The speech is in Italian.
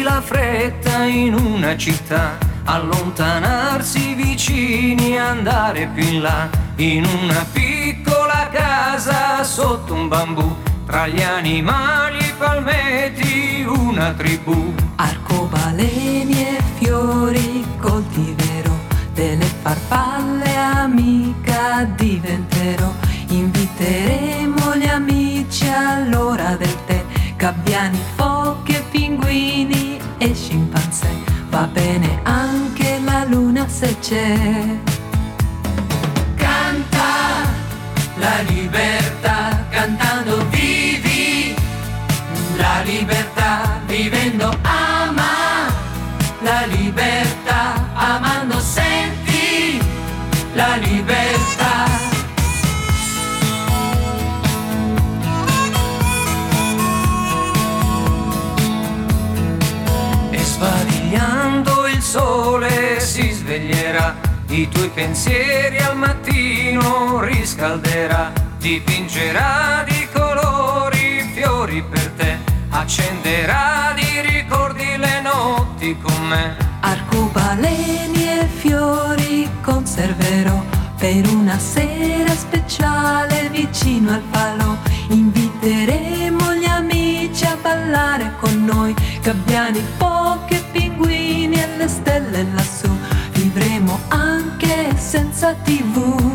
perdersi la fretta in una città, allontanarsi vicini, andare più in là, in una piccola casa sotto un bambù, tra gli animali e i palmeti una tribù. Arcobaleni e fiori coltiverò, delle farfalle amica diventerò. Inviteremo gli amici all'ora del tè, gabbiani, foche, pinguini e scimpanzé. Va bene anche la luna se c'è. Canta la libertà, cantando vivi la libertà, vivendo ama la libertà, amando senti la libertà. E sbadigliando il sole si sveglierà, i tuoi pensieri al mattino riscalderà, dipingerà di colori fiori per te, accenderà di ricordi le notti con me. Arcobaleni e fiori conserverò per una sera speciale vicino al falò. Inviteremo gli amici a ballare con noi, gabbiani, foche, pinguini e le stelle lassù. Vivremo anche senza TV.